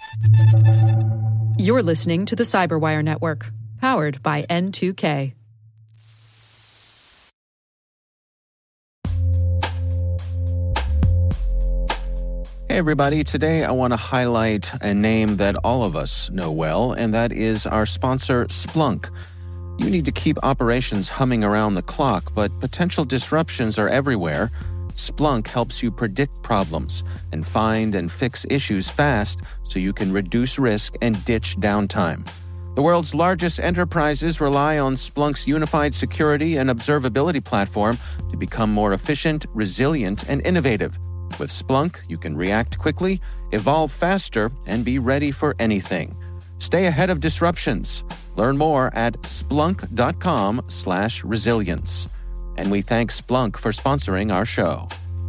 You're listening to the Cyberwire Network, powered by N2K. Hey everybody, today I want to highlight a name that all of us know well, and that is our sponsor, Splunk. You need to keep operations humming around the clock, but potential disruptions are everywhere. Splunk helps you predict problems and find and fix issues fast so you can reduce risk and ditch downtime. The world's largest enterprises rely on Splunk's unified security and observability platform to become more efficient, resilient, and innovative. With Splunk, you can react quickly, evolve faster, and be ready for anything. Stay ahead of disruptions. Learn more at splunk.com/resilience. And we thank Splunk for sponsoring our show.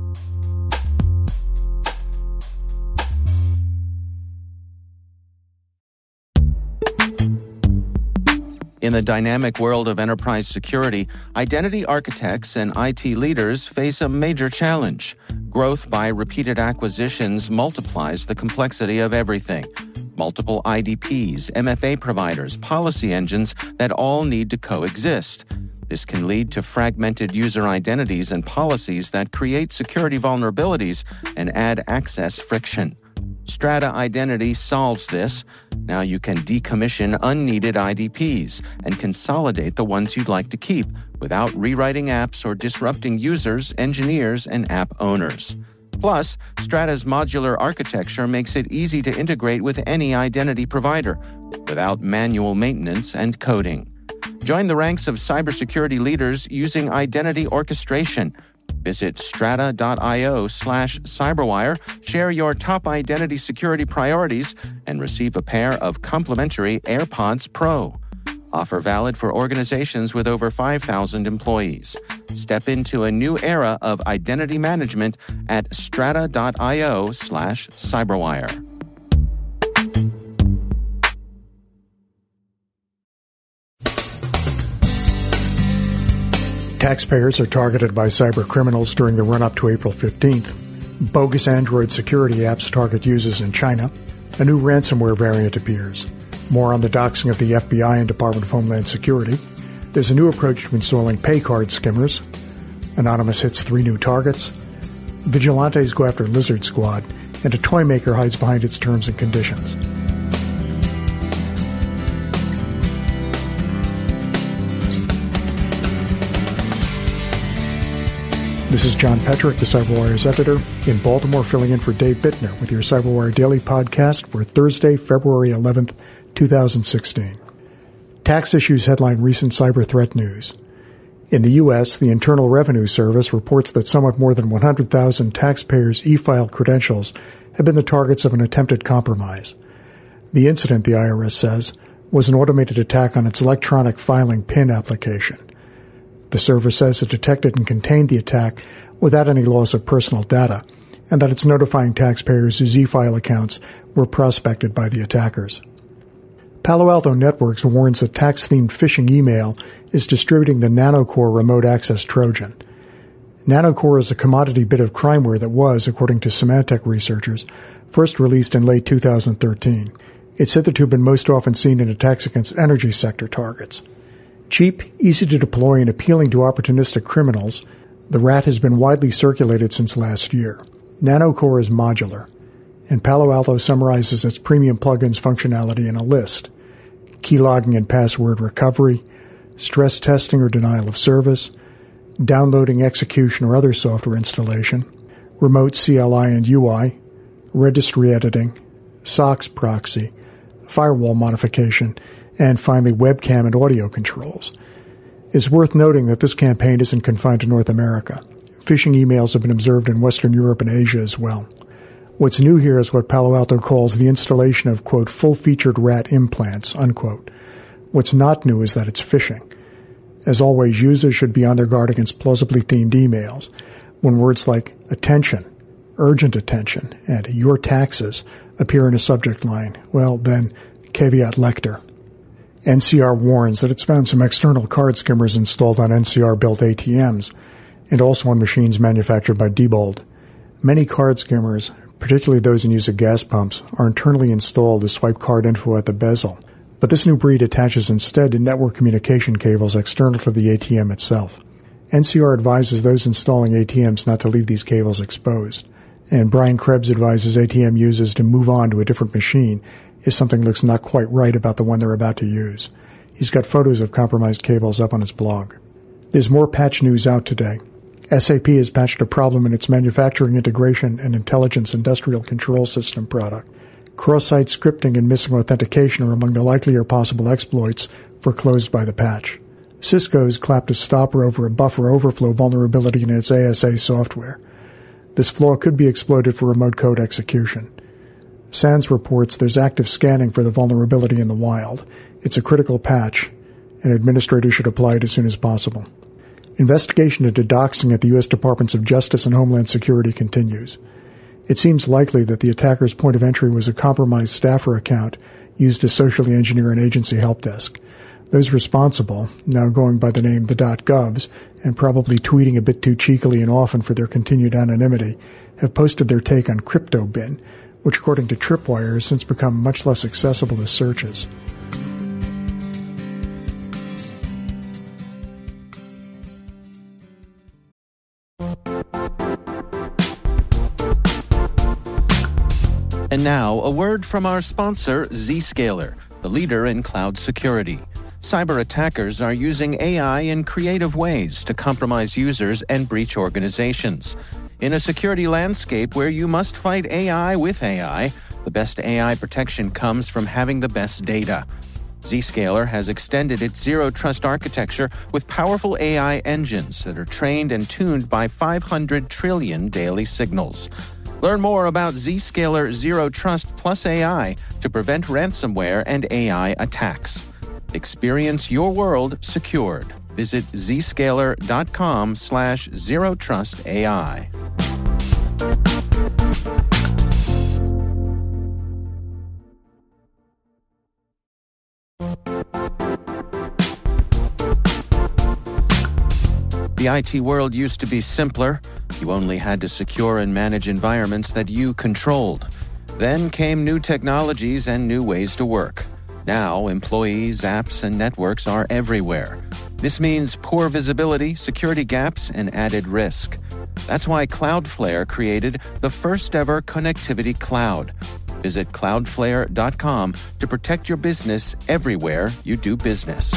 In the dynamic world of enterprise security, identity architects and IT leaders face a major challenge. Growth by repeated acquisitions multiplies the complexity of everything. Multiple IDPs, MFA providers, policy engines that all need to coexist. This can lead to fragmented user identities and policies that create security vulnerabilities and add access friction. Strata Identity solves this. Now you can decommission unneeded IDPs and consolidate the ones you'd like to keep without rewriting apps or disrupting users, engineers, and app owners. Plus, Strata's modular architecture makes it easy to integrate with any identity provider without manual maintenance and coding. Join the ranks of cybersecurity leaders using identity orchestration. Visit strata.io/cyberwire, share your top identity security priorities, and receive a pair of complimentary AirPods Pro. Offer valid for organizations with over 5,000 employees. Step into a new era of identity management at strata.io/cyberwire. Taxpayers are targeted by cyber criminals during the run-up to April 15th. Bogus Android security apps target users in China. A new ransomware variant appears. More on the doxing of the FBI and Department of Homeland Security. There's a new approach to installing pay card skimmers. Anonymous hits 3 new targets. Vigilantes go after Lizard Squad, and a toy maker hides behind its terms and conditions. This is John Petrik, the CyberWire's editor, in Baltimore, filling in for Dave Bittner with your CyberWire Daily Podcast for Thursday, February 11th, 2016. Tax Issues headline recent cyber threat news. In the U.S., the Internal Revenue Service reports that somewhat more than 100,000 taxpayers' e-file credentials have been the targets of an attempted compromise. The incident, the IRS says, was an automated attack on its electronic filing PIN application. The service says it detected and contained the attack without any loss of personal data, and that it's notifying taxpayers whose e-file accounts were prospected by the attackers. Palo Alto Networks warns that tax-themed phishing email is distributing the NanoCore remote access Trojan. NanoCore is a commodity bit of crimeware that was, according to Symantec researchers, first released in late 2013. It's hitherto been most often seen in attacks against energy sector targets. Cheap, easy to deploy, and appealing to opportunistic criminals, the RAT has been widely circulated since last year. NanoCore is modular, and Palo Alto summarizes its premium plugins functionality in a list: keylogging and password recovery, stress testing or denial of service, downloading, execution, or other software installation, remote CLI and UI, registry editing, SOX proxy, firewall modification, and finally webcam and audio controls. It's worth noting that this campaign isn't confined to North America. Phishing emails have been observed in Western Europe and Asia as well. What's new here is what Palo Alto calls the installation of, quote, full-featured RAT implants, unquote. What's not new is that it's phishing. As always, users should be on their guard against plausibly themed emails. When words like attention, urgent attention, and your taxes appear in a subject line, well, then, caveat lector. NCR warns that it's found some external card skimmers installed on NCR-built ATMs and also on machines manufactured by Diebold. Many card skimmers particularly those in use at gas pumps, are internally installed to swipe card info at the bezel. But this new breed attaches instead to network communication cables external to the ATM itself. NCR advises those installing ATMs not to leave these cables exposed. And Brian Krebs advises ATM users to move on to a different machine if something looks not quite right about the one they're about to use. He's got photos of compromised cables up on his blog. There's more patch news out today. SAP has patched a problem in its manufacturing integration and intelligence industrial control system product. Cross-site scripting and missing authentication are among the likely or possible exploits foreclosed by the patch. Cisco's clapped a stopper over a buffer overflow vulnerability in its ASA software. This flaw could be exploited for remote code execution. SANS reports there's active scanning for the vulnerability in the wild. It's a critical patch, and administrators should apply it as soon as possible. Investigation into doxing at the U.S. Departments of Justice and Homeland Security continues. It seems likely that the attacker's point of entry was a compromised staffer account used to socially engineer an agency help desk. Those responsible, now going by the name the .govs, and probably tweeting a bit too cheekily and often for their continued anonymity, have posted their take on CryptoBin, which according to Tripwire has since become much less accessible to searches. And now, a word from our sponsor, Zscaler, the leader in cloud security. Cyber attackers are using AI in creative ways to compromise users and breach organizations. In a security landscape where you must fight AI with AI, the best AI protection comes from having the best data. Zscaler has extended its zero-trust architecture with powerful AI engines that are trained and tuned by 500 trillion daily signals. Learn more about Zscaler Zero Trust Plus AI to prevent ransomware and AI attacks. Experience your world secured. Visit zscaler.com/zerotrustai. The IT world used to be simpler. You only had to secure and manage environments that you controlled. Then came new technologies and new ways to work. Now, employees, apps, and networks are everywhere. This means poor visibility, security gaps, and added risk. That's why Cloudflare created the first-ever connectivity cloud. Visit cloudflare.com to protect your business everywhere you do business.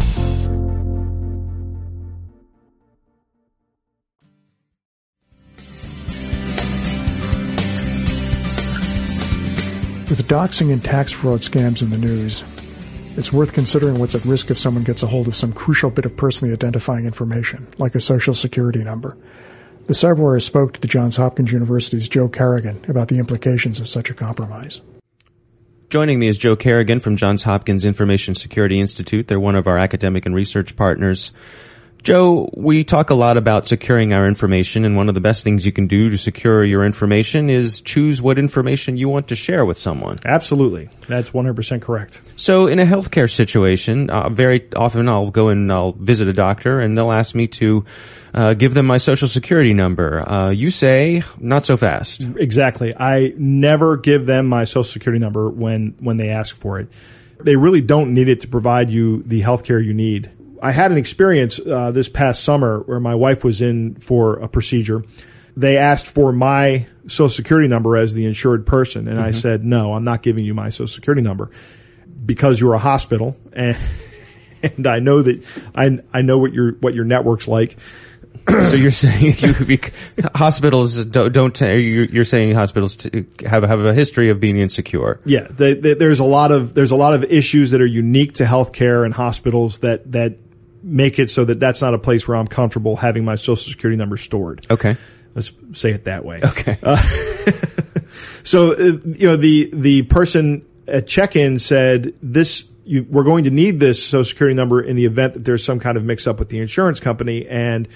With doxing and tax fraud scams in the news, it's worth considering what's at risk if someone gets a hold of some crucial bit of personally identifying information, like a social security number. The Cyberwire spoke to the Johns Hopkins University's Joe Carrigan about the implications of such a compromise. Joining me is Joe Carrigan from Johns Hopkins Information Security Institute. They're one of our academic and research partners. Joe, we talk a lot about securing our information, and one of the best things you can do to secure your information is choose what information you want to share with someone. Absolutely. That's 100% correct. So in a healthcare situation, very often I'll go and I'll visit a doctor, and they'll ask me to give them my social security number. You say, not so fast. Exactly. I never give them my social security number when they ask for it. They really don't need it to provide you the healthcare you need. I had an experience this past summer where my wife was in for a procedure. They asked for my social security number as the insured person, and I said, no, I'm not giving you my social security number because you're a hospital, and I know that I know what your network's like. So you're saying hospitals don't you're saying hospitals have a history of being insecure. Yeah, there's a lot of issues that are unique to healthcare and hospitals that make it so that that's not a place where I'm comfortable having my social security number stored. Okay, let's say it that way. Okay. So the person at check-in said we're going to need this social security number in the event that there's some kind of mix-up with the insurance company, and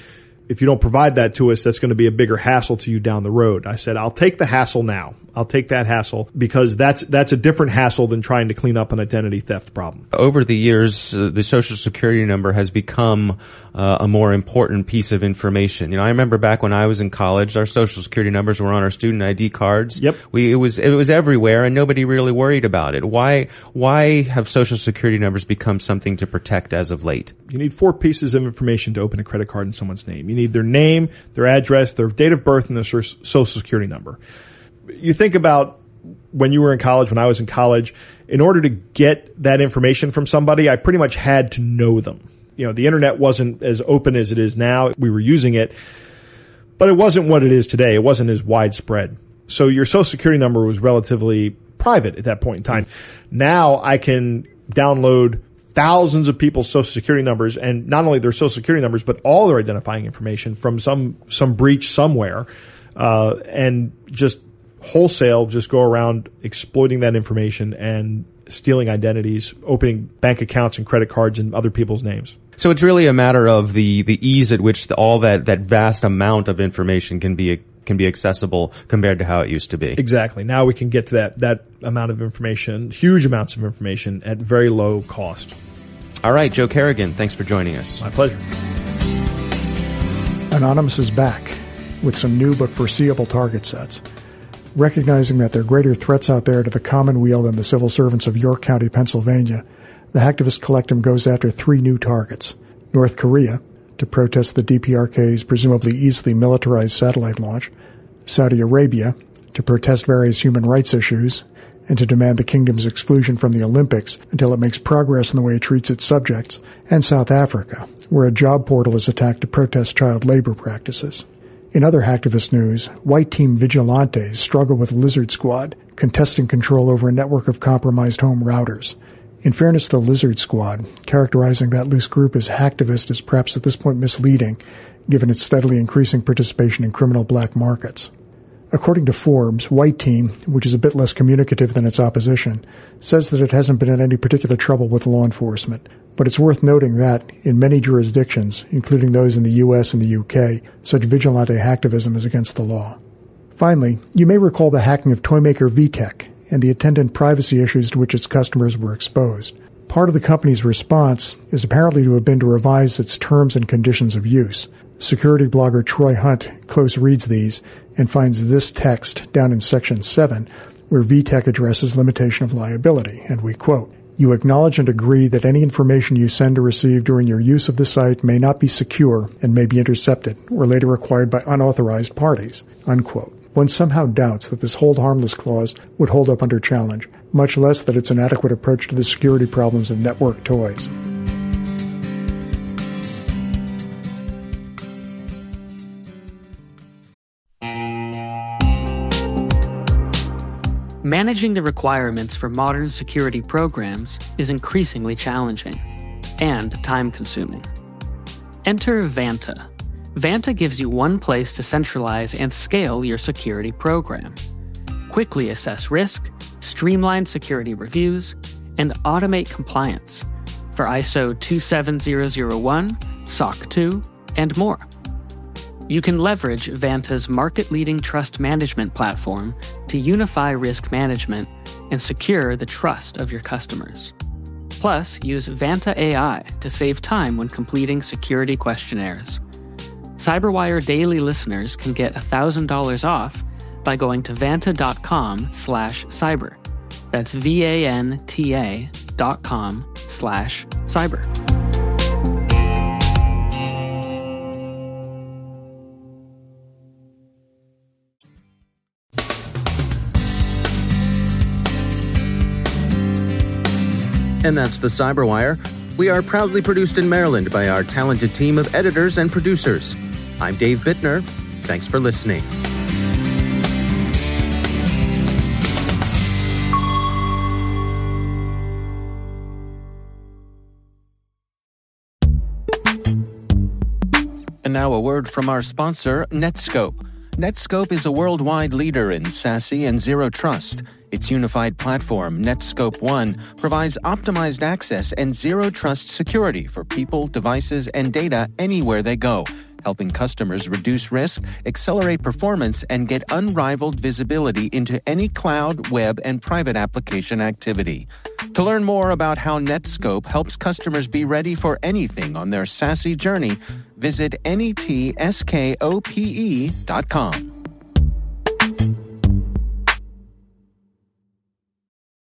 if you don't provide that to us, that's going to be a bigger hassle to you down the road. I said, I'll take the hassle now. I'll take that hassle because that's a different hassle than trying to clean up an identity theft problem. Over the years, the Social Security number has become a more important piece of information. I remember back when I was in college, our Social Security numbers were on our student ID cards. Yep. It was everywhere, and nobody really worried about it. Why have Social Security numbers become something to protect as of late? You need 4 pieces of information to open a credit card in someone's name. You need their name, their address, their date of birth, and their Social Security number. You think about when you were in college, when I was in college, in order to get that information from somebody, I pretty much had to know them. The internet wasn't as open as it is now. We were using it, but it wasn't what it is today. It wasn't as widespread. So your Social Security number was relatively private at that point in time. Now I can download thousands of people's Social Security numbers, and not only their Social Security numbers, but all their identifying information from some breach somewhere, and just wholesale just go around exploiting that information and stealing identities, opening bank accounts and credit cards in other people's names. So it's really a matter of the ease at which all that vast amount of information can be accessible compared to how it used to be. Exactly. Now we can get to that amount of information, huge amounts of information at very low cost. All right, Joe Carrigan, thanks for joining us. My pleasure. Anonymous is back with some new but foreseeable target sets. Recognizing that there are greater threats out there to the commonweal than the civil servants of York County, Pennsylvania, the hacktivist collective goes after 3 new targets. North Korea, to protest the DPRK's presumably easily militarized satellite launch. Saudi Arabia, to protest various human rights issues, and to demand the kingdom's exclusion from the Olympics until it makes progress in the way it treats its subjects. And South Africa, where a job portal is attacked to protest child labor practices. In other hacktivist news, white team vigilantes struggle with Lizard Squad, contesting control over a network of compromised home routers. In fairness to the Lizard Squad, characterizing that loose group as hacktivist is perhaps at this point misleading, given its steadily increasing participation in criminal black markets. According to Forbes, White Team, which is a bit less communicative than its opposition, says that it hasn't been in any particular trouble with law enforcement. But it's worth noting that, in many jurisdictions, including those in the U.S. and the U.K., such vigilante hacktivism is against the law. Finally, you may recall the hacking of toymaker VTech and the attendant privacy issues to which its customers were exposed. Part of the company's response is apparently to have been to revise its terms and conditions of use. Security blogger Troy Hunt close reads these and finds this text down in Section 7, where VTech addresses limitation of liability, and we quote, "You acknowledge and agree that any information you send or receive during your use of the site may not be secure and may be intercepted or later acquired by unauthorized parties," unquote. One somehow doubts that this hold harmless clause would hold up under challenge, much less that it's an adequate approach to the security problems of network toys. Managing the requirements for modern security programs is increasingly challenging and time-consuming. Enter Vanta. Vanta gives you one place to centralize and scale your security program. Quickly assess risk, streamline security reviews, and automate compliance for ISO 27001, SOC 2, and more. You can leverage Vanta's market-leading trust management platform to unify risk management and secure the trust of your customers. Plus, use Vanta AI to save time when completing security questionnaires. CyberWire Daily listeners can get $1,000 off by going to vanta.com/cyber. That's VANTA.com/cyber. And that's the CyberWire. We are proudly produced in Maryland by our talented team of editors and producers. I'm Dave Bittner. Thanks for listening. And now a word from our sponsor, Netskope. Netskope is a worldwide leader in SASE and Zero Trust. Its unified platform, Netskope One, provides optimized access and zero-trust security for people, devices, and data anywhere they go. helping customers reduce risk, accelerate performance, and get unrivaled visibility into any cloud, web, and private application activity. To learn more about how Netskope helps customers be ready for anything on their SASE journey, visit netskope.com.